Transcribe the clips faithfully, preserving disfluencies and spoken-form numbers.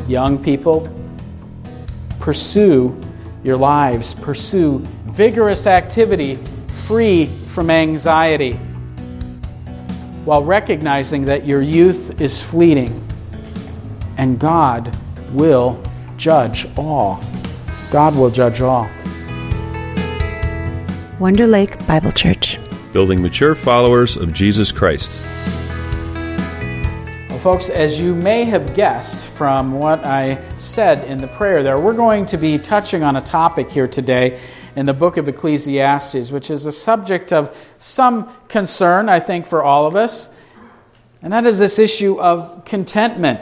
Young people, pursue your lives. Pursue vigorous activity free from anxiety, while recognizing that your youth is fleeting and God will judge all. God will judge all. Wonder Lake Bible Church. Building mature followers of Jesus Christ. Well, folks, as you may have guessed from what I said in the prayer there, we're going to be touching on a topic here today in the book of Ecclesiastes, which is a subject of some concern, I think, for all of us. And that is this issue of contentment,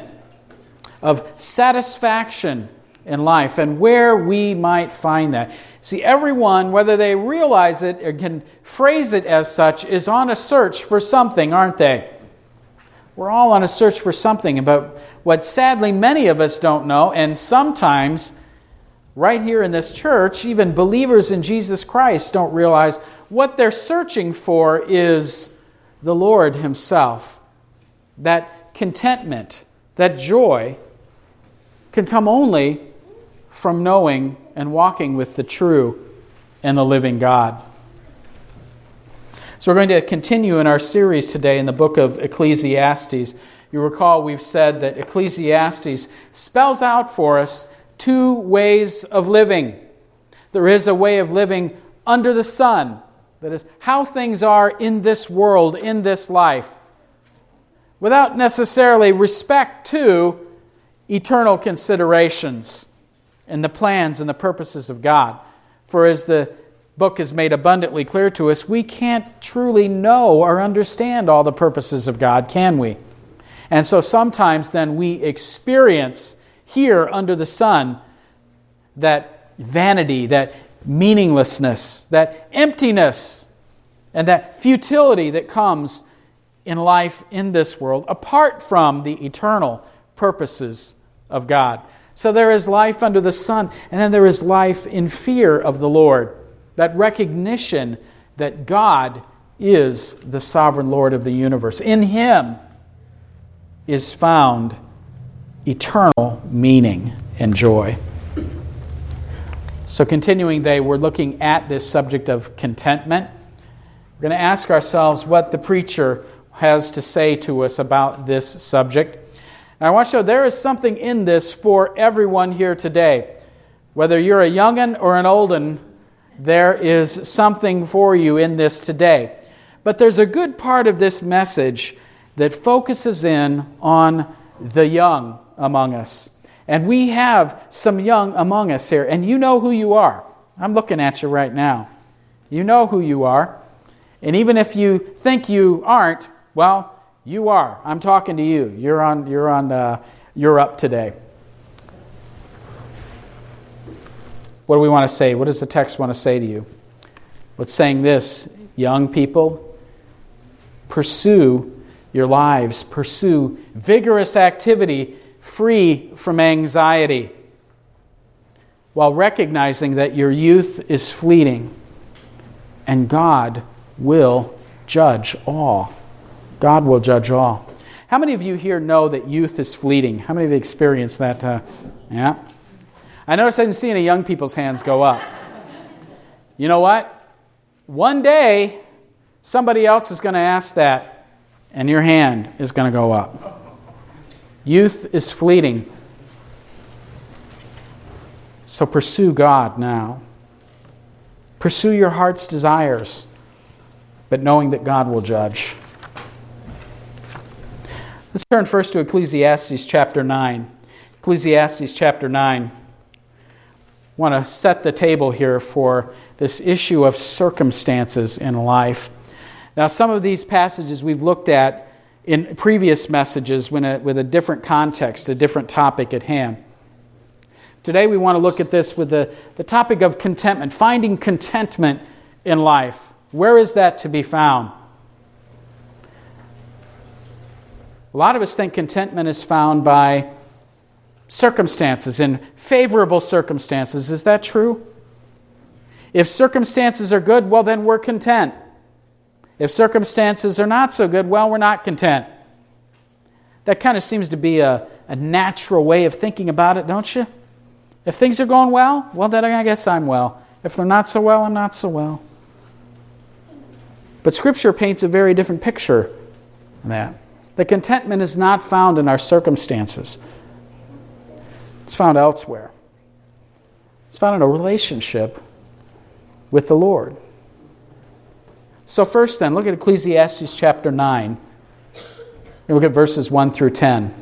of satisfaction in life, and where we might find that. See, everyone, whether they realize it or can phrase it as such, is on a search for something, aren't they? We're all on a search for something about what sadly many of us don't know, and sometimes right here in this church, even believers in Jesus Christ don't realize what they're searching for is the Lord Himself. That contentment, that joy, can come only from knowing and walking with the true and the living God. So we're going to continue in our series today in the book of Ecclesiastes. You recall we've said that Ecclesiastes spells out for us two ways of living. There is a way of living under the sun, that is, how things are in this world, in this life, without necessarily respect to eternal considerations and the plans and the purposes of God. For as the book has made abundantly clear to us, we can't truly know or understand all the purposes of God, can we? And so sometimes then we experience here under the sun that vanity, that meaninglessness, that emptiness, and that futility that comes in life in this world apart from the eternal purposes of God. So there is life under the sun, and then there is life in fear of the Lord, that recognition that God is the sovereign Lord of the universe. In Him is found eternal meaning and joy. So continuing today, we're looking at this subject of contentment. We're going to ask ourselves what the preacher has to say to us about this subject. And I want to show there is something in this for everyone here today. Whether you're a young'un or an old'un, there is something for you in this today. But there's a good part of this message that focuses in on the young among us. And we have some young among us here. And you know who you are. I'm looking at you right now. You know who you are. And even if you think you aren't, well, you are. I'm talking to you. You're on. You're on. Uh, you're up today. What do we want to say? What does the text want to say to you? It's saying this: young people, pursue your lives. Pursue vigorous activity free from anxiety, while recognizing that your youth is fleeting and God will judge all. God will judge all. How many of you here know that youth is fleeting? How many of you experienced that? Uh, yeah. I noticed I didn't see any young people's hands go up. You know what? One day, somebody else is going to ask that, and your hand is going to go up. Youth is fleeting. So pursue God now. Pursue your heart's desires, but knowing that God will judge. Let's turn first to Ecclesiastes chapter nine. Ecclesiastes chapter nine. I want to set the table here for this issue of circumstances in life. Now, some of these passages we've looked at in previous messages when a, with a different context, a different topic at hand. Today we want to look at this with the, the topic of contentment, finding contentment in life. Where is that to be found? A lot of us think contentment is found by circumstances, in favorable circumstances. Is that true? If circumstances are good, well, then we're content. If circumstances are not so good, well, we're not content. That kind of seems to be a, a natural way of thinking about it, don't you? If things are going well, well, then I guess I'm well. If they're not so well, I'm not so well. But Scripture paints a very different picture than that. The contentment is not found in our circumstances. It's found elsewhere. It's found in a relationship with the Lord. So first then, look at Ecclesiastes chapter nine. Look at verses one through ten.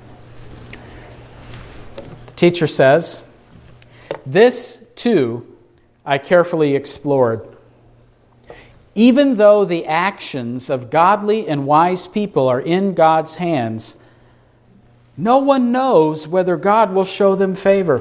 The teacher says, "This, too, I carefully explored. Even though the actions of godly and wise people are in God's hands, no one knows whether God will show them favor.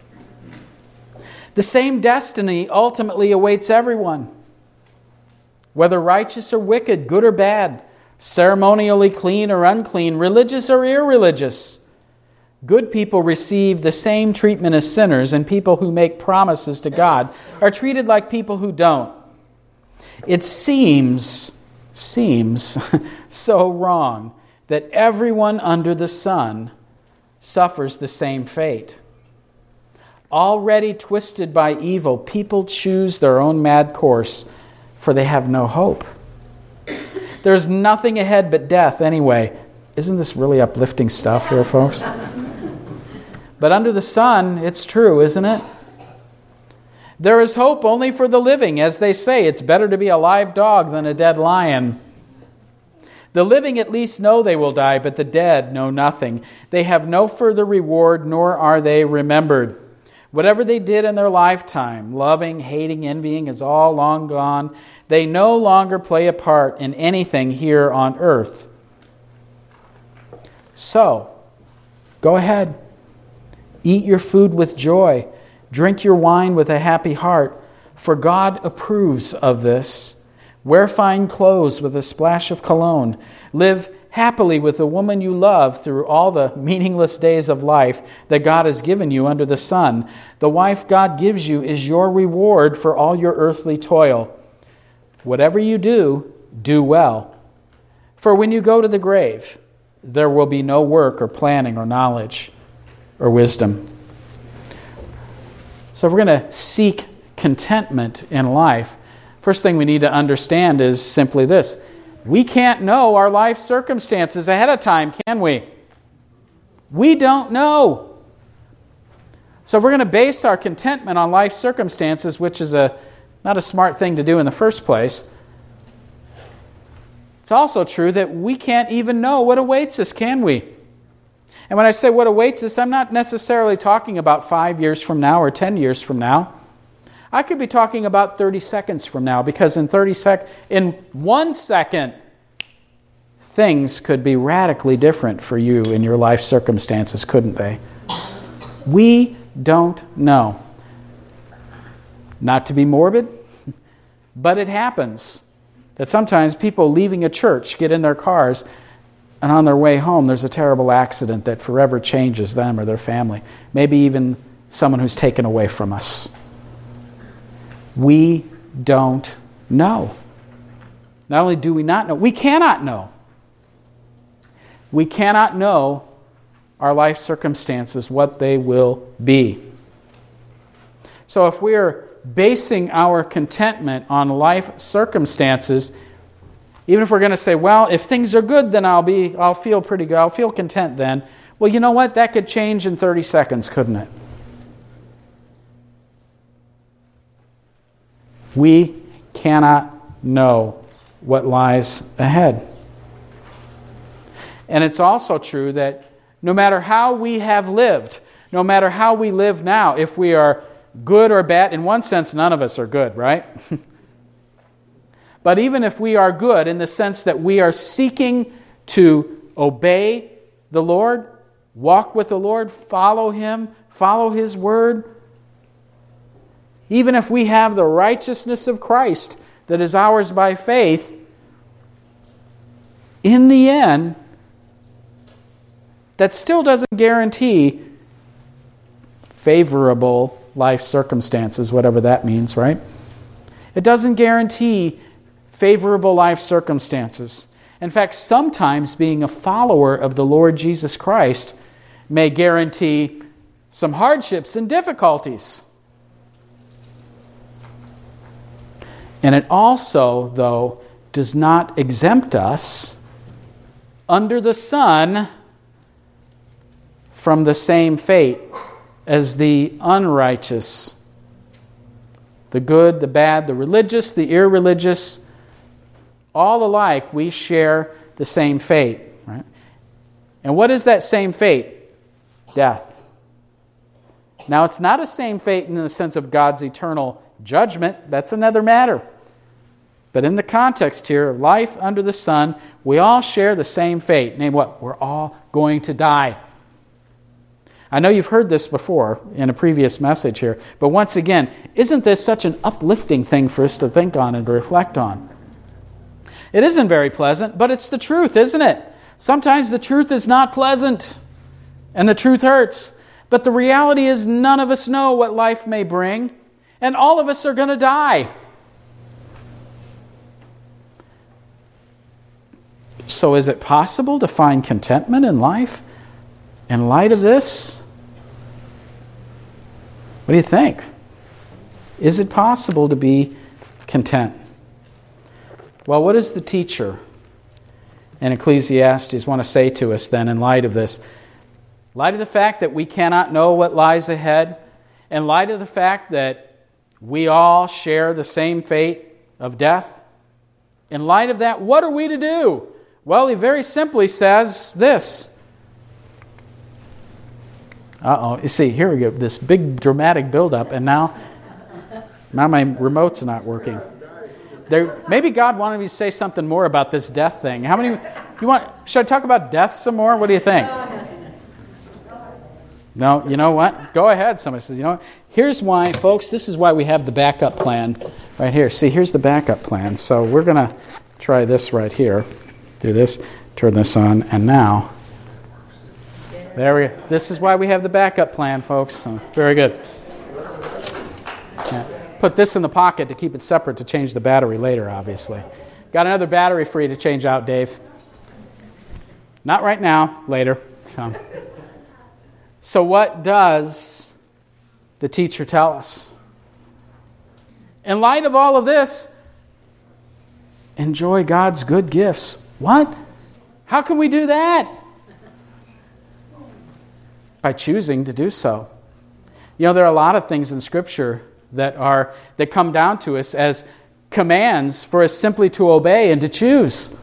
The same destiny ultimately awaits everyone. Whether righteous or wicked, good or bad, ceremonially clean or unclean, religious or irreligious, good people receive the same treatment as sinners, and people who make promises to God are treated like people who don't. It seems, seems so wrong that everyone under the sun suffers the same fate. Already twisted by evil, people choose their own mad course, for they have no hope. There's nothing ahead but death anyway." Isn't this really uplifting stuff here, folks? But under the sun, it's true, isn't it? "There is hope only for the living. As they say, it's better to be a live dog than a dead lion. The living at least know they will die, but the dead know nothing. They have no further reward, nor are they remembered. Whatever they did in their lifetime, loving, hating, envying, is all long gone. They no longer play a part in anything here on earth. So, go ahead. Eat your food with joy. Drink your wine with a happy heart, for God approves of this. Wear fine clothes with a splash of cologne. Live happily with the woman you love through all the meaningless days of life that God has given you under the sun. The wife God gives you is your reward for all your earthly toil. Whatever you do, do well. For when you go to the grave, there will be no work or planning or knowledge or wisdom." So if we're going to seek contentment in life, first thing we need to understand is simply this. We can't know our life circumstances ahead of time, can we? We don't know. So if we're going to base our contentment on life circumstances, which is a not a smart thing to do in the first place, it's also true that we can't even know what awaits us, can we? And when I say what awaits us, I'm not necessarily talking about five years from now or ten years from now. I could be talking about thirty seconds from now, because in thirty sec- in one second, things could be radically different for you in your life circumstances, couldn't they? We don't know. Not to be morbid, but it happens that sometimes people leaving a church get in their cars, and on their way home there's a terrible accident that forever changes them or their family, maybe even someone who's taken away from us. We don't know. Not only do we not know, we cannot know. We cannot know our life circumstances, what they will be. So if we're basing our contentment on life circumstances, even if we're going to say, well, if things are good, then I'll be, I'll feel pretty good, I'll feel content then. Well, you know what? That could change in thirty seconds, couldn't it? We cannot know what lies ahead. And it's also true that no matter how we have lived, no matter how we live now, if we are good or bad, in one sense, none of us are good, right? But even if we are good in the sense that we are seeking to obey the Lord, walk with the Lord, follow Him, follow His Word, even if we have the righteousness of Christ that is ours by faith, in the end, that still doesn't guarantee favorable life circumstances, whatever that means, right? It doesn't guarantee favorable life circumstances. In fact, sometimes being a follower of the Lord Jesus Christ may guarantee some hardships and difficulties. And it also, though, does not exempt us under the sun from the same fate as the unrighteous. The good, the bad, the religious, the irreligious, all alike, we share the same fate. Right? And what is that same fate? Death. Now, it's not a same fate in the sense of God's eternal judgment. That's another matter. But in the context here of life under the sun, we all share the same fate. Name what? We're all going to die. I know you've heard this before in a previous message here, but once again, isn't this such an uplifting thing for us to think on and to reflect on? It isn't very pleasant, but it's the truth, isn't it? Sometimes the truth is not pleasant, and the truth hurts. But the reality is none of us know what life may bring, and all of us are going to die. So is it possible to find contentment in life in light of this? What do you think? Is it possible to be content? Well, what does the teacher in Ecclesiastes want to say to us then in light of this? In light of the fact that we cannot know what lies ahead, in light of the fact that we all share the same fate of death, in light of that, what are we to do? Well, he very simply says this. Uh-oh, you see, here we go, this big dramatic buildup, and now, now my remote's not working. There, maybe God wanted me to say something more about this death thing. How many, you want, should I talk about death some more? What do you think? No, you know what? Go ahead, somebody says, you know what? Here's why, folks, this is why we have the backup plan right here. See, here's the backup plan. So we're going to try this right here. Do this, turn this on, and now, there we go. This is why we have the backup plan, folks. So, very good. Yeah. Put this in the pocket to keep it separate to change the battery later, obviously. Got another battery for you to change out, Dave. Not right now, later. So, so what does the teacher tell us? In light of all of this, enjoy God's good gifts. What? How can we do that? By choosing to do so. You know, there are a lot of things in Scripture that are that come down to us as commands for us simply to obey and to choose.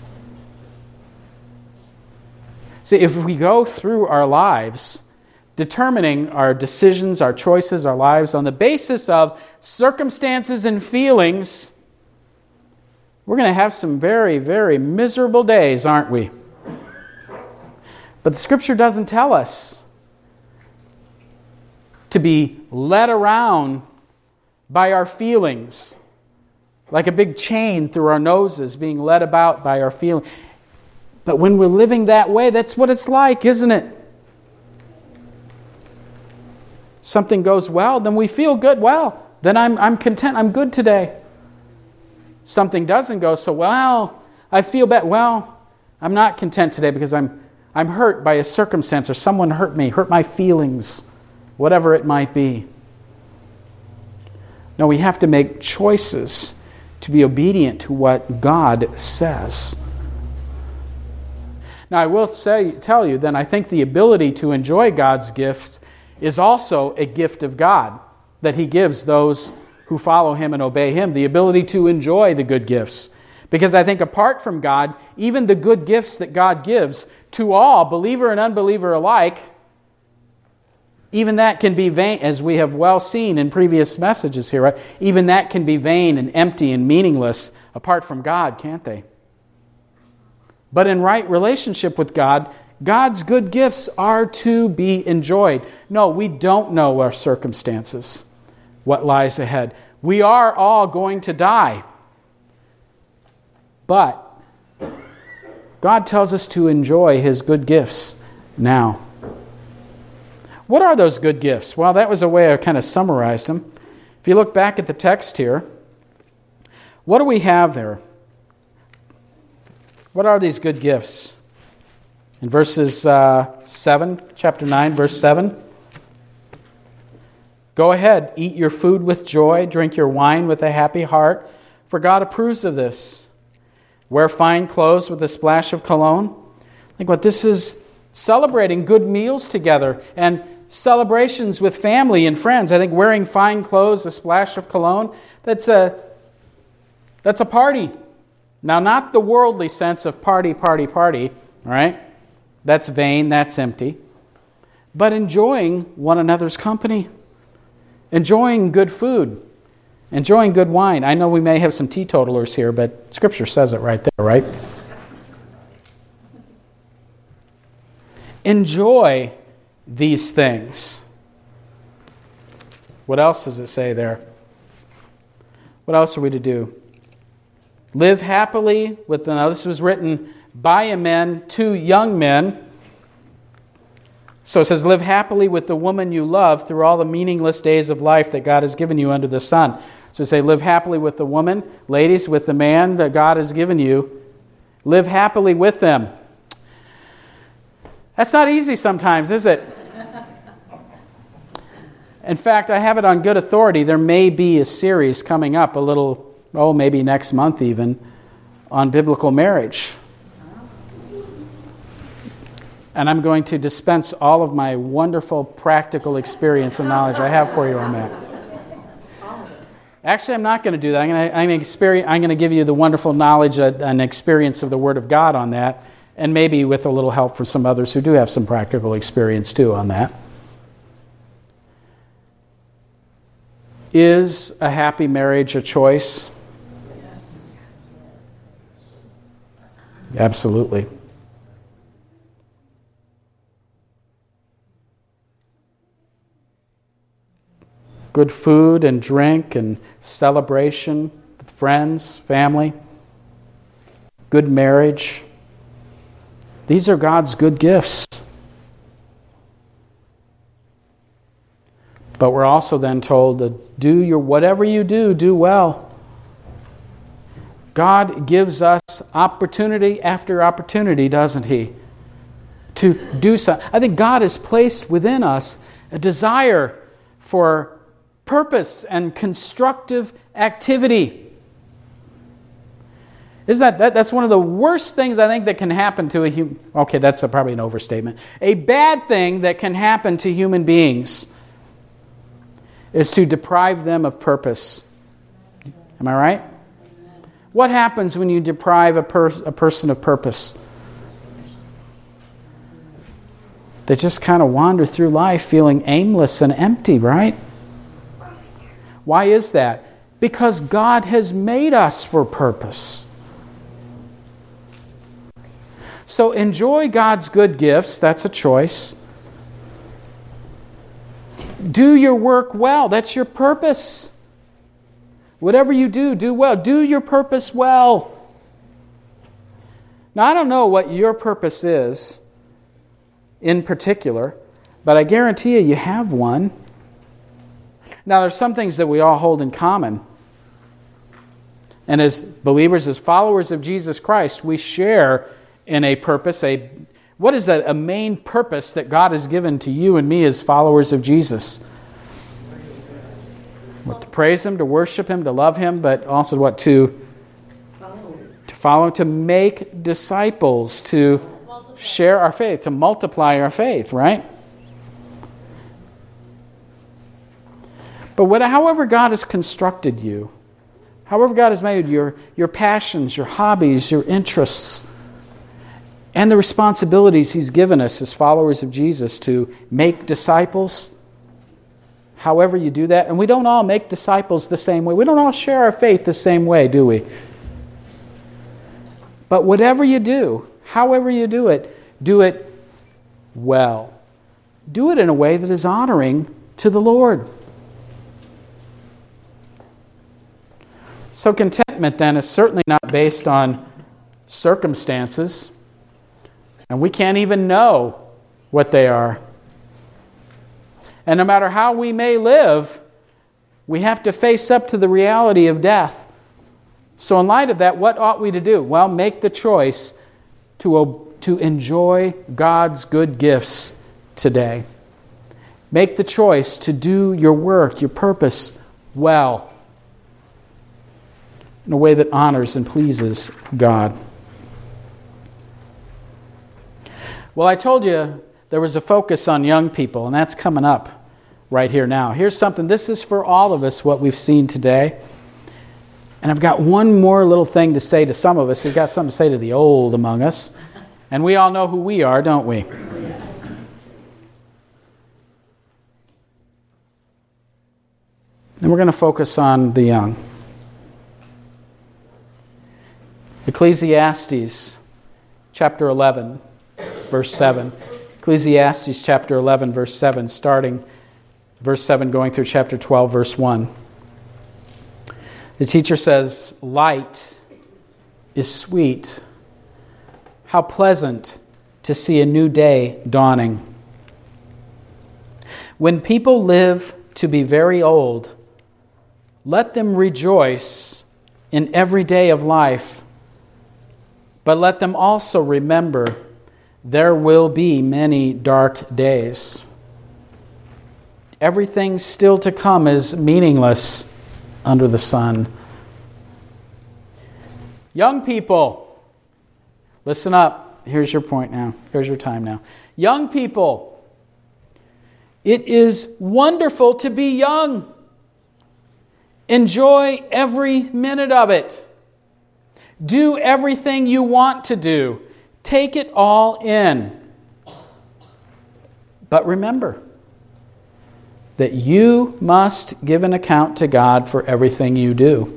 See, if we go through our lives determining our decisions, our choices, our lives on the basis of circumstances and feelings, we're going to have some very, very miserable days, aren't we? But the Scripture doesn't tell us to be led around by our feelings, like a big chain through our noses, being led about by our feelings. But when we're living that way, that's what it's like, isn't it? Something goes well, then we feel good. Well, then I'm I'm content. I'm good today. Something doesn't go so well. I feel bad. Well, I'm not content today because I'm I'm hurt by a circumstance or someone hurt me, hurt my feelings. Whatever it might be. No, we have to make choices to be obedient to what God says. Now, I will say, tell you, then I think the ability to enjoy God's gift is also a gift of God that He gives those who follow Him and obey Him, the ability to enjoy the good gifts. Because I think apart from God, even the good gifts that God gives to all, believer and unbeliever alike, even that can be vain, as we have well seen in previous messages here, right? Even that can be vain and empty and meaningless apart from God, can't they? But in right relationship with God, God's good gifts are to be enjoyed. No, we don't know our circumstances, what lies ahead. We are all going to die. But God tells us to enjoy His good gifts now. What are those good gifts? Well, that was a way I kind of summarized them. If you look back at the text here, what do we have there? What are these good gifts? In verses uh, seven, chapter nine, verse seven. Go ahead, eat your food with joy, drink your wine with a happy heart, for God approves of this. Wear fine clothes with a splash of cologne. Think what this is, celebrating good meals together and celebrations with family and friends. I think wearing fine clothes, a splash of cologne, that's a, that's a party. Now, not the worldly sense of party, party, party, all right? That's vain, that's empty. But enjoying one another's company. Enjoying good food. Enjoying good wine. I know we may have some teetotalers here, but Scripture says it right there, right? Enjoy these things. What else does it say there? What else are we to do? Live happily with, now this was written by a man to young men. So it says, live happily with the woman you love through all the meaningless days of life that God has given you under the sun. So say, live happily with the woman, ladies, with the man that God has given you. Live happily with them. That's not easy sometimes, is it? In fact, I have it on good authority. There may be a series coming up a little, oh, maybe next month even, on biblical marriage. And I'm going to dispense all of my wonderful practical experience and knowledge I have for you on that. Actually, I'm not going to do that. I'm going to, I'm going to, experience, I'm going to give you the wonderful knowledge and experience of the Word of God on that, and maybe with a little help from some others who do have some practical experience too on that. Is a happy marriage a choice? Yes. Absolutely. Good food and drink and celebration with friends, family. Good marriage. These are God's good gifts. But we're also then told to do your, whatever you do, do well. God gives us opportunity after opportunity, doesn't He? To do something. I think God has placed within us a desire for purpose and constructive activity. Isn't that, that that's one of the worst things I think that can happen to a human... Okay, that's a, probably an overstatement. A bad thing that can happen to human beings is to deprive them of purpose. Am I right? What happens when you deprive a, per, a person of purpose? They just kind of wander through life feeling aimless and empty, right? Why is that? Because God has made us for purpose. So enjoy God's good gifts. That's a choice. Do your work well. That's your purpose. Whatever you do, do well. Do your purpose well. Now, I don't know what your purpose is in particular, but I guarantee you, you have one. Now, there's some things that we all hold in common. And as believers, as followers of Jesus Christ, we share in a purpose. A What is a, a main purpose that God has given to you and me as followers of Jesus? What, to praise Him, to worship Him, to love Him, but also what? To, to follow, to make disciples, to share our faith, to multiply our faith, right? But what, however God has constructed you, however God has made your, your passions, your hobbies, your interests, and the responsibilities He's given us as followers of Jesus to make disciples, however you do that, and we don't all make disciples the same way. We don't all share our faith the same way, do we? But whatever you do, however you do it, do it well. Do it in a way that is honoring to the Lord. So contentment then is certainly not based on circumstances, and we can't even know what they are. And no matter how we may live, we have to face up to the reality of death. So in light of that, what ought we to do? Well, make the choice to, to enjoy God's good gifts today. Make the choice to do your work, your purpose, well, in a way that honors and pleases God. Well, I told you there was a focus on young people, and that's coming up right here now. Here's something. This is for all of us, what we've seen today. And I've got one more little thing to say to some of us. I've got something to say to the old among us. And we all know who we are, don't we? And we're going to focus on the young. Ecclesiastes chapter eleven, verse seven. Ecclesiastes chapter eleven, verse seven, starting verse seven, going through chapter twelve, verse one. The teacher says, "Light is sweet. How pleasant to see a new day dawning. When people live to be very old, let them rejoice in every day of life, but let them also remember there will be many dark days. Everything still to come is meaningless under the sun." Young people, listen up. Here's your point now. Here's your time now. Young people, it is wonderful to be young. Enjoy every minute of it. Do everything you want to do. Take it all in. But remember that you must give an account to God for everything you do.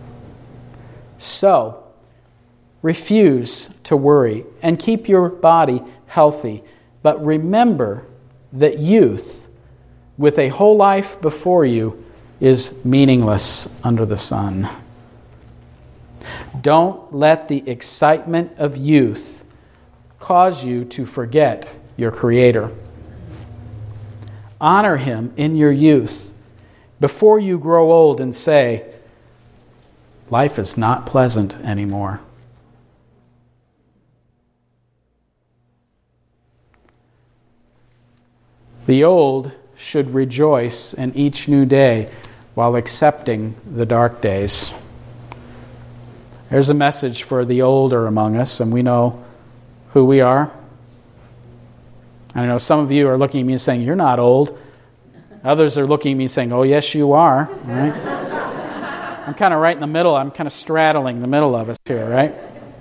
So, refuse to worry and keep your body healthy. But remember that youth, with a whole life before you, is meaningless under the sun. Don't let the excitement of youth cause you to forget your Creator. Honor Him in your youth before you grow old and say, life is not pleasant anymore. The old should rejoice in each new day while accepting the dark days. There's a message for the older among us, and we know who we are. I know some of you are looking at me and saying, "You're not old." Others are looking at me and saying, "Oh, yes, you are." Right? I'm kind of right in the middle. I'm kind of straddling the middle of us here, right?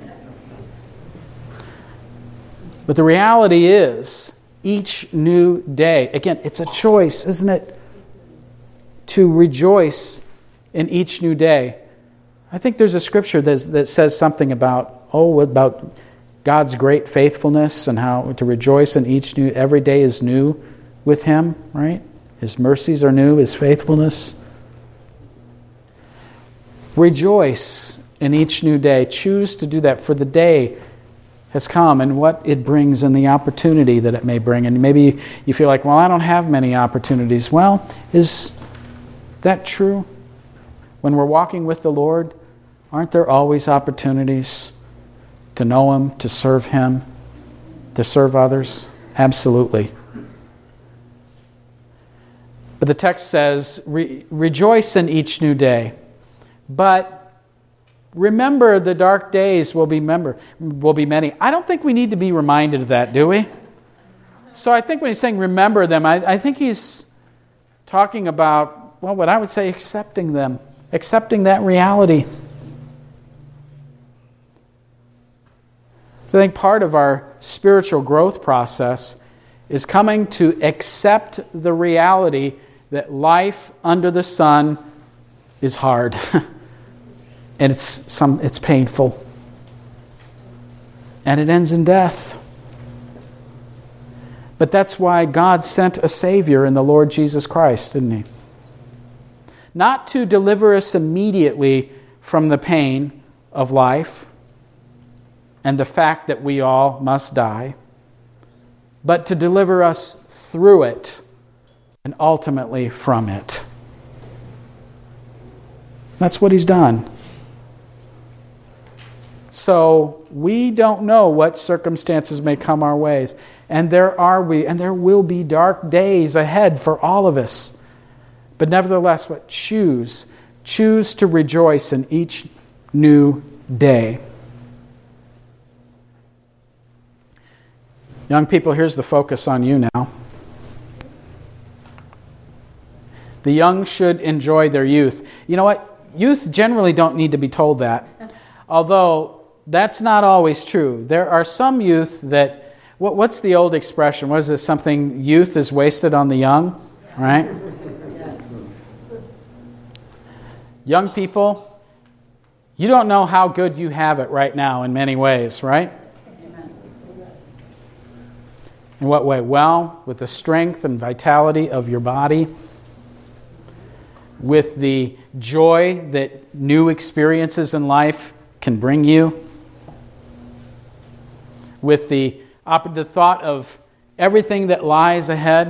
But the reality is, each new day, again, it's a choice, isn't it? To rejoice in each new day. I think there's a scripture that, that says something about, oh, about God's great faithfulness and how to rejoice in each new, every day is new with Him, right? His mercies are new, His faithfulness. Rejoice in each new day. Choose to do that, for the day has come and what it brings and the opportunity that it may bring. And maybe you feel like, well, I don't have many opportunities. Well, is that true? When we're walking with the Lord, aren't there always opportunities to know Him, to serve Him, to serve others? Absolutely. But the text says, Re- rejoice in each new day. But remember the dark days will be, member, will be many. I don't think we need to be reminded of that, do we? So I think when he's saying remember them, I, I think he's talking about, well, what I would say accepting them. Accepting that reality. So I think part of our spiritual growth process is coming to accept the reality that life under the sun is hard. And it's some it's painful. And it ends in death. But that's why God sent a Savior in the Lord Jesus Christ, didn't He? Not to deliver us immediately from the pain of life and the fact that we all must die, but to deliver us through it and ultimately from it. That's what He's done. So we don't know what circumstances may come our ways. And there are we, and there will be dark days ahead for all of us. But nevertheless, what choose, choose to rejoice in each new day. Young people, here's the focus on you now. The young should enjoy their youth. You know what? Youth generally don't need to be told that. Although that's not always true. There are some youth that, what, what's the old expression? What is it? Something, youth is wasted on the young, right? Young people, you don't know how good you have it right now in many ways, right? In what way? Well, with the strength and vitality of your body, with the joy that new experiences in life can bring you, with the, the thought of everything that lies ahead.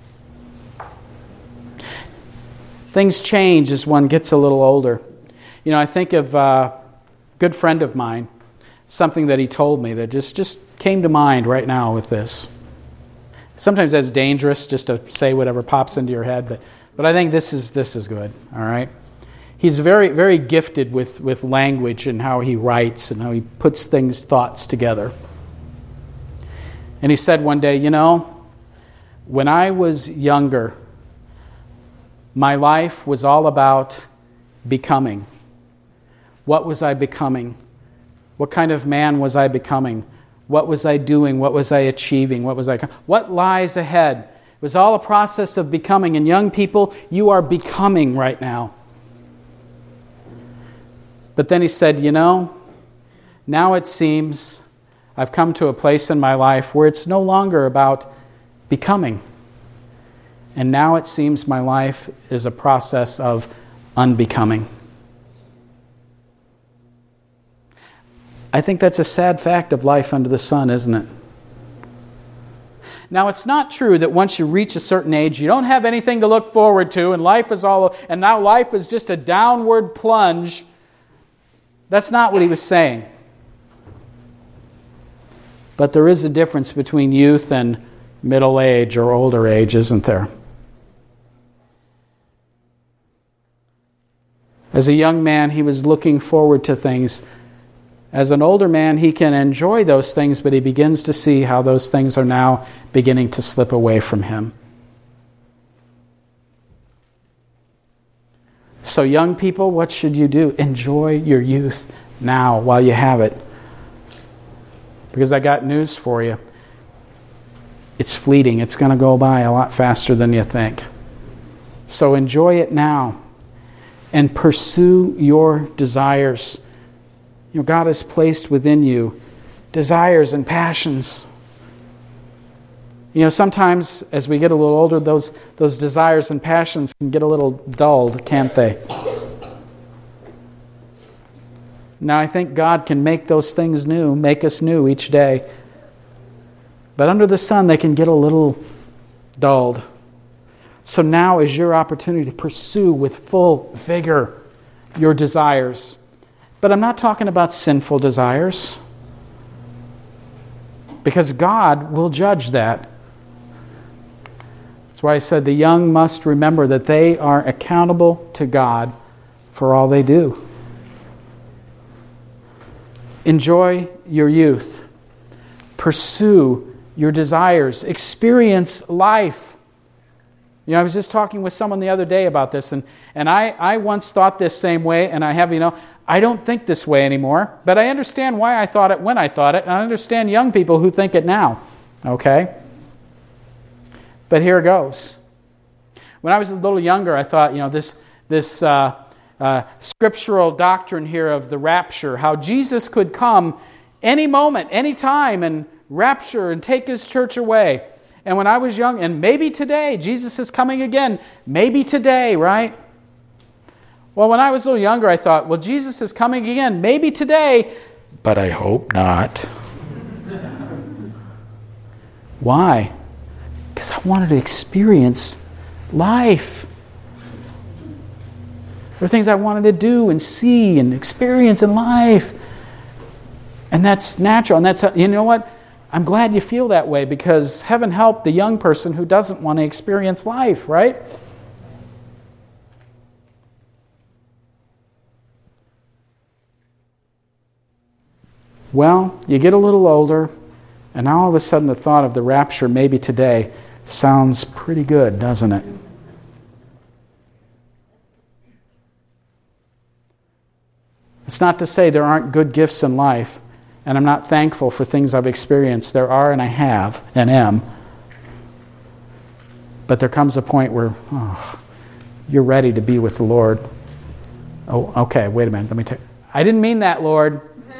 Things change as one gets a little older. You know, I think of a good friend of mine, something that he told me that just, just came to mind right now with this. Sometimes that's dangerous just to say whatever pops into your head, but but I think this is this is good, all right? He's very, very gifted with, with language and how he writes and how he puts things, thoughts together. And he said one day, you know, when I was younger, my life was all about becoming. What was I becoming? What kind of man was I becoming? What was I doing? What was I achieving? What was I? What lies ahead? It was all a process of becoming. And young people, you are becoming right now. But then he said, you know, now it seems I've come to a place in my life where it's no longer about becoming. And now it seems my life is a process of unbecoming. I think that's a sad fact of life under the sun, isn't it? Now, it's not true that once you reach a certain age, you don't have anything to look forward to, and life is all, and now life is just a downward plunge. That's not what he was saying. But there is a difference between youth and middle age or older age, isn't there? As a young man, he was looking forward to things. As an older man, he can enjoy those things, but he begins to see how those things are now beginning to slip away from him. So young people, what should you do? Enjoy your youth now while you have it. Because I got news for you. It's fleeting. It's going to go by a lot faster than you think. So enjoy it now and pursue your desires. You know, God has placed within you desires and passions. You know, sometimes as we get a little older, those, those desires and passions can get a little dulled, can't they? Now, I think God can make those things new, make us new each day. But under the sun, they can get a little dulled. So now is your opportunity to pursue with full vigor your desires. But I'm not talking about sinful desires, because God will judge that. That's why I said the young must remember that they are accountable to God for all they do. Enjoy your youth. Pursue your desires. Experience life. You know, I was just talking with someone the other day about this, and, and I, I once thought this same way, and I have, you know, I don't think this way anymore, but I understand why I thought it when I thought it, and I understand young people who think it now, okay? But here it goes. When I was a little younger, I thought, you know, this, this uh, uh, scriptural doctrine here of the rapture, how Jesus could come any moment, any time, and rapture and take his church away. And when I was young, and maybe today, Jesus is coming again, maybe today, right? Well, when I was a little younger, I thought, well, Jesus is coming again, maybe today, but I hope not. Why? Because I wanted to experience life. There are things I wanted to do and see and experience in life. And that's natural. And that's, you know what? I'm glad you feel that way, because heaven help the young person who doesn't want to experience life, right? Well, you get a little older, and now all of a sudden the thought of the rapture maybe today sounds pretty good, doesn't it? It's not to say there aren't good gifts in life, and I'm not thankful for things I've experienced. There are, and I have, and am. But there comes a point where, oh, you're ready to be with the Lord. Oh, okay, wait a minute. Let me take. I didn't mean that, Lord.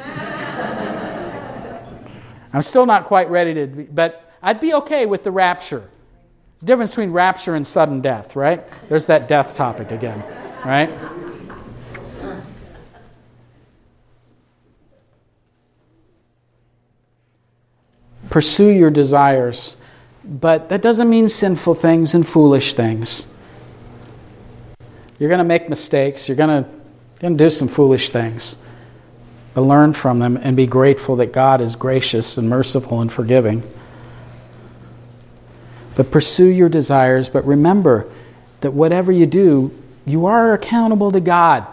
I'm still not quite ready to be, but I'd be okay with the rapture. There's a difference between rapture and sudden death, right? There's that death topic again, right? Pursue your desires, but that doesn't mean sinful things and foolish things. You're going to make mistakes. You're going to, going to do some foolish things. But learn from them and be grateful that God is gracious and merciful and forgiving. But pursue your desires, but remember that whatever you do, you are accountable to God.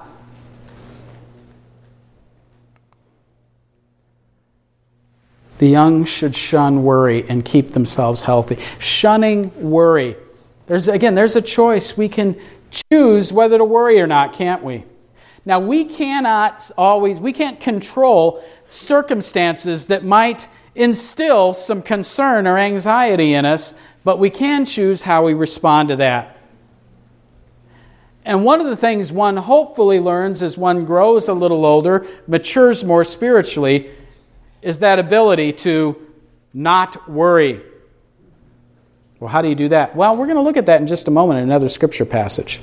The young should shun worry and keep themselves healthy. Shunning worry. There's again, there's a choice. We can choose whether to worry or not, can't we? Now, we cannot always, we can't control circumstances that might instill some concern or anxiety in us, but we can choose how we respond to that. And one of the things one hopefully learns as one grows a little older, matures more spiritually, is that ability to not worry. Well, how do you do that? Well, we're going to look at that in just a moment in another scripture passage.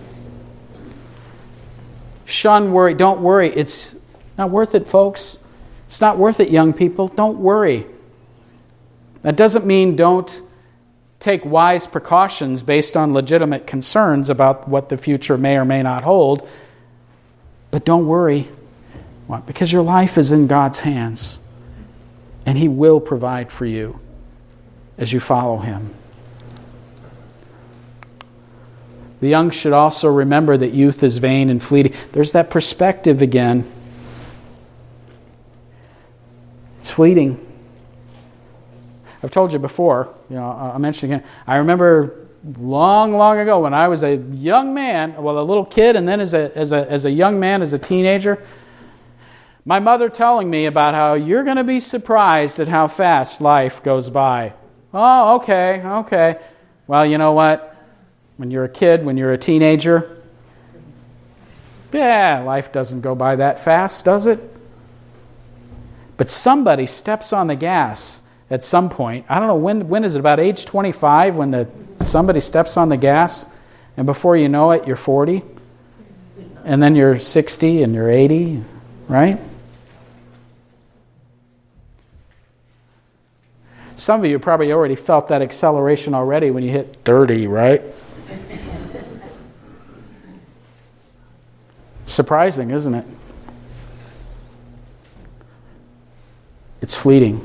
Shun worry. Don't worry. It's not worth it, folks. It's not worth it, young people. Don't worry. That doesn't mean don't take wise precautions based on legitimate concerns about what the future may or may not hold. But don't worry. Why? Because your life is in God's hands. And He will provide for you as you follow Him. The young should also remember that youth is vain and fleeting. There's that perspective again. It's fleeting. I've told you before, you know, I'll mention again. I remember long, long ago when I was a young man, well, a little kid, and then as a as a as a young man, as a teenager, my mother telling me about how you're going to be surprised at how fast life goes by. Oh, okay, okay. Well, you know what? When you're a kid, when you're a teenager, yeah, life doesn't go by that fast, does it? But somebody steps on the gas at some point. I don't know, when when is it? About age twenty-five when the somebody steps on the gas, and before you know it, you're forty. And then you're sixty and you're eighty, right? Some of you probably already felt that acceleration already when you hit thirty, right? Surprising, isn't it? It's fleeting.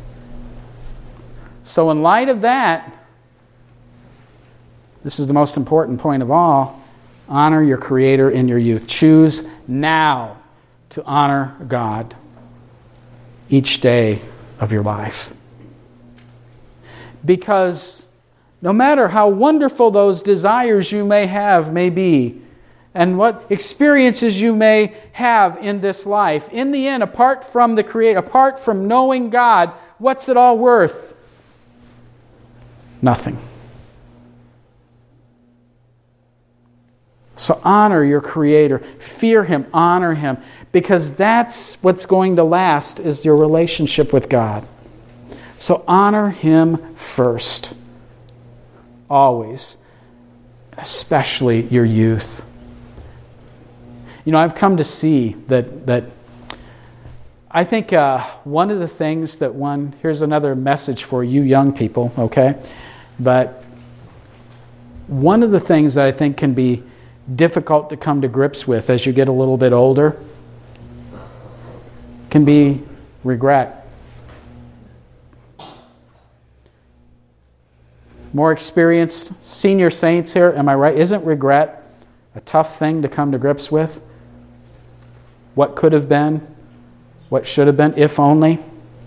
So in light of that, this is the most important point of all, honor your Creator in your youth. Choose now to honor God each day of your life. Because no matter how wonderful those desires you may have may be, and what experiences you may have in this life, in the end, apart from the Creator, apart from knowing God, what's it all worth? Nothing. So honor your Creator. Fear Him. Honor Him. Because that's what's going to last, is your relationship with God. So honor Him first. Always. Especially your youth. You know, I've come to see that that I think uh, one of the things that one, here's another message for you young people, okay? But one of the things that I think can be difficult to come to grips with as you get a little bit older can be regret. More experienced senior saints here, am I right? Isn't regret a tough thing to come to grips with? What could have been? What should have been, if only?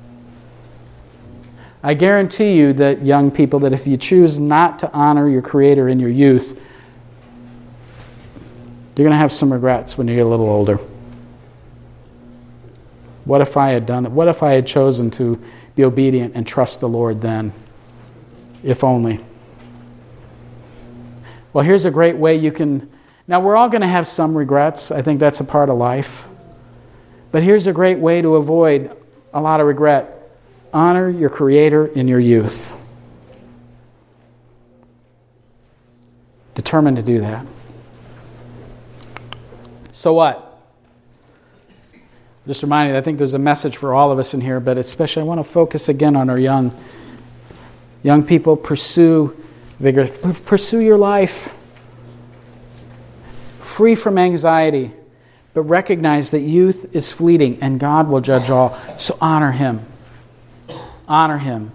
I guarantee you that, young people, that if you choose not to honor your Creator in your youth, you're going to have some regrets when you get a little older. What if I had done that? What if I had chosen to be obedient and trust the Lord then? If only. Well, here's a great way you can... Now, we're all going to have some regrets. I think that's a part of life. But here's a great way to avoid a lot of regret. Honor your Creator in your youth. Determined to do that. So what? Just reminding you, I think there's a message for all of us in here, but especially I want to focus again on our young. Young people, pursue vigor. Pursue your life. Free from anxiety. But recognize that youth is fleeting and God will judge all. So honor Him. Honor Him.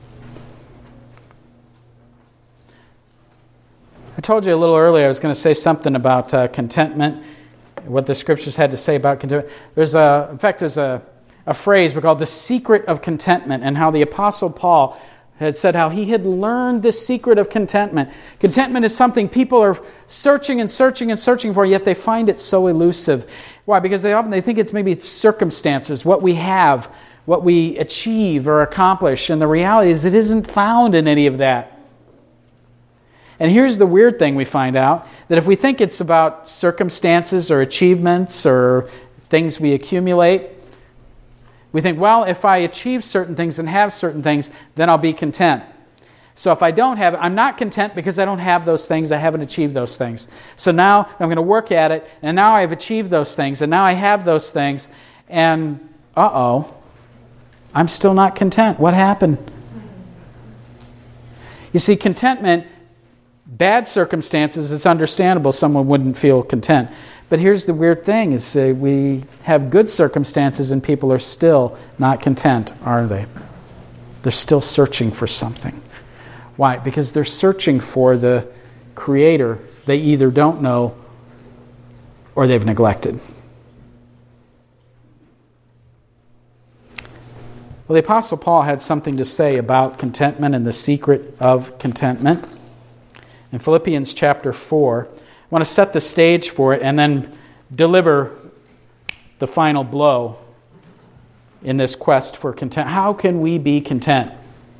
I told you a little earlier I was going to say something about uh, contentment, what the Scriptures had to say about contentment. There's a, in fact, there's a, a phrase we call the secret of contentment, and how the Apostle Paul had said how he had learned the secret of contentment. Contentment is something people are searching and searching and searching for, yet they find it so elusive. Why? Because they often they think it's maybe it's circumstances, what we have, what we achieve or accomplish, and the reality is it isn't found in any of that. And here's the weird thing we find out, that if we think it's about circumstances or achievements or things we accumulate, we think, well, if I achieve certain things and have certain things, then I'll be content. So if I don't have it, I'm not content because I don't have those things, I haven't achieved those things. So now I'm going to work at it, and now I've achieved those things, and now I have those things, and uh-oh, I'm still not content. What happened? You see, contentment, bad circumstances, it's understandable someone wouldn't feel content. But here's the weird thing, is uh, we have good circumstances and people are still not content, are they? They're still searching for something. Why? Because they're searching for the Creator they either don't know or they've neglected. Well, the Apostle Paul had something to say about contentment and the secret of contentment. In Philippians chapter four, I want to set the stage for it and then deliver the final blow in this quest for content. How can we be content?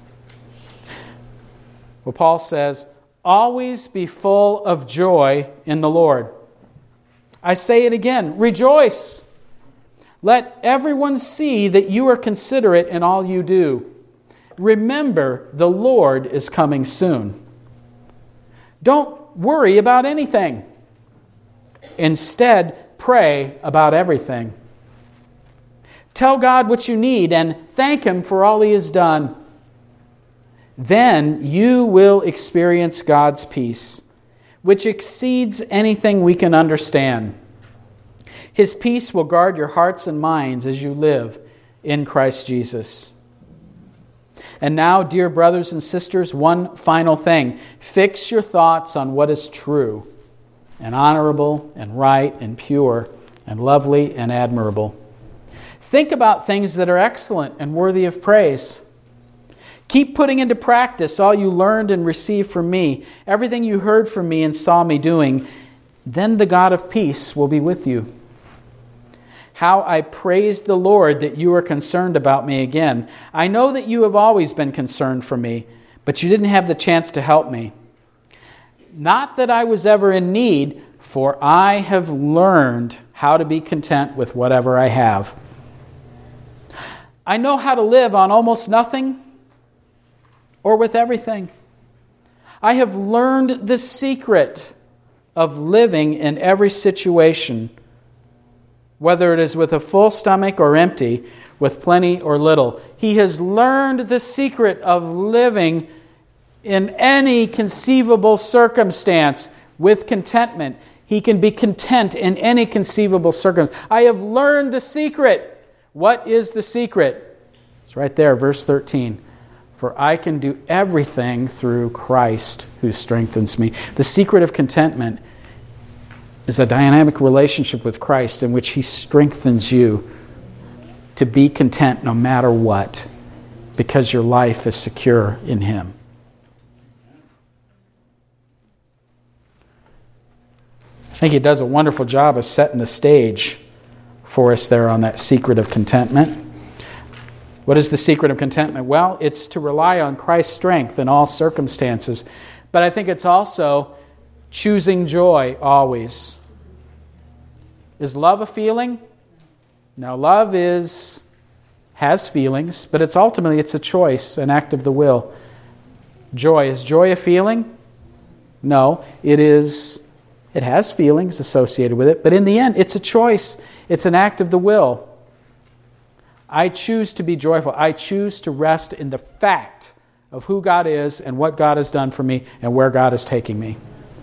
Well, Paul says, always be full of joy in the Lord. I say it again, rejoice. Let everyone see that you are considerate in all you do. Remember, the Lord is coming soon. Don't worry about anything. Instead, pray about everything. Tell God what you need and thank Him for all He has done. Then you will experience God's peace, which exceeds anything we can understand. His peace will guard your hearts and minds as you live in Christ Jesus. And now, dear brothers and sisters, one final thing. Fix your thoughts on what is true and honorable and right and pure and lovely and admirable. Think about things that are excellent and worthy of praise. Keep putting into practice all you learned and received from me, everything you heard from me and saw me doing. Then the God of peace will be with you. How I praise the Lord that you are concerned about me again. I know that you have always been concerned for me, but you didn't have the chance to help me. Not that I was ever in need, for I have learned how to be content with whatever I have. I know how to live on almost nothing or with everything. I have learned the secret of living in every situation, whether it is with a full stomach or empty, with plenty or little. He has learned the secret of living in any conceivable circumstance with contentment. He can be content in any conceivable circumstance. I have learned the secret. What is the secret? It's right there, verse thirteen. For I can do everything through Christ who strengthens me. The secret of contentment is a dynamic relationship with Christ in which He strengthens you to be content no matter what, because your life is secure in Him. I think He does a wonderful job of setting the stage for us there on that secret of contentment. What is the secret of contentment? Well, it's to rely on Christ's strength in all circumstances. But I think it's also choosing joy always. Is love a feeling? No, love is has feelings, but it's ultimately it's a choice, an act of the will. Joy, is joy a feeling? No, it is. It has feelings associated with it, but in the end, it's a choice. It's an act of the will. I choose to be joyful. I choose to rest in the fact of who God is and what God has done for me and where God is taking me.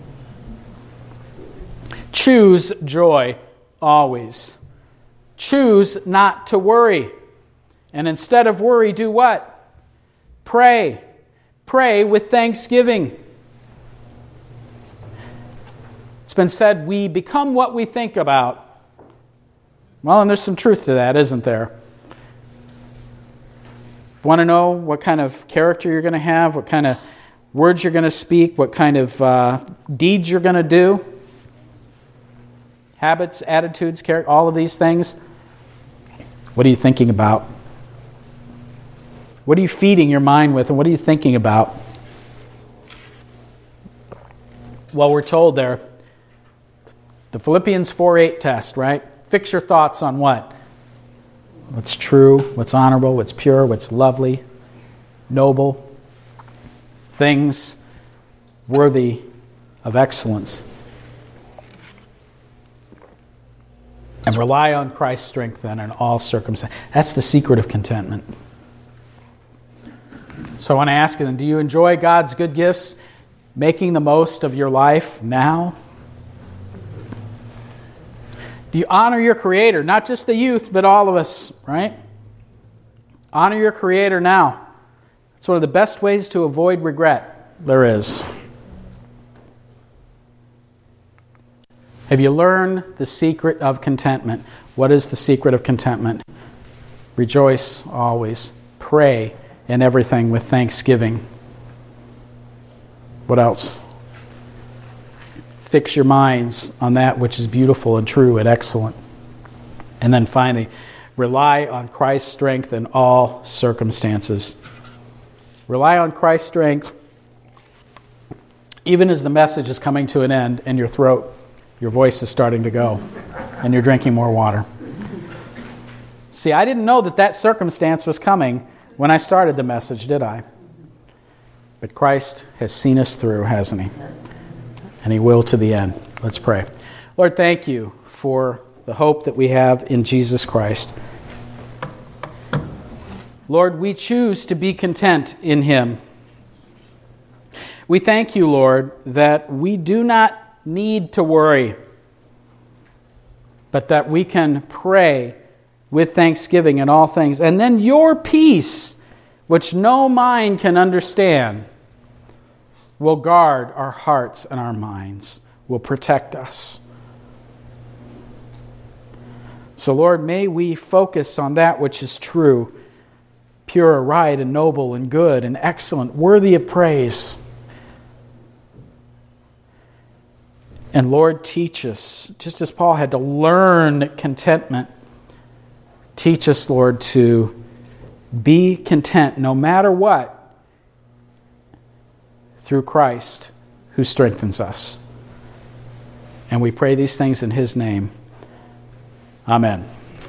Choose joy always. Choose not to worry. And instead of worry, do what? Pray. Pray with thanksgiving. It's been said, we become what we think about. Well, and there's some truth to that, isn't there? Want to know what kind of character you're going to have, what kind of words you're going to speak, what kind of uh, deeds you're going to do? Habits, attitudes, character, all of these things. What are you thinking about? What are you feeding your mind with, and what are you thinking about? Well, we're told there, the Philippians four eight test, right? Fix your thoughts on what? What's true, what's honorable, what's pure, what's lovely, noble, things worthy of excellence. And rely on Christ's strength then in all circumstances. That's the secret of contentment. So I want to ask you then, do you enjoy God's good gifts, making the most of your life now? Do you honor your Creator? Not just the youth, but all of us, right? Honor your Creator now. It's one of the best ways to avoid regret there is. Have you learned the secret of contentment? What is the secret of contentment? Rejoice always. Pray in everything with thanksgiving. What else? Fix your minds on that which is beautiful and true and excellent. And then finally, rely on Christ's strength in all circumstances. Rely on Christ's strength even as the message is coming to an end in your throat. Your voice is starting to go, and you're drinking more water. See, I didn't know that that circumstance was coming when I started the message, did I? But Christ has seen us through, hasn't He? And He will to the end. Let's pray. Lord, thank You for the hope that we have in Jesus Christ. Lord, we choose to be content in Him. We thank You, Lord, that we do not need to worry, but that we can pray with thanksgiving in all things. And then Your peace, which no mind can understand, will guard our hearts and our minds, will protect us. So, Lord, may we focus on that which is true, pure, right, and noble, and good, and excellent, worthy of praise. And Lord, teach us, just as Paul had to learn contentment, teach us, Lord, to be content no matter what through Christ who strengthens us. And we pray these things in His name. Amen.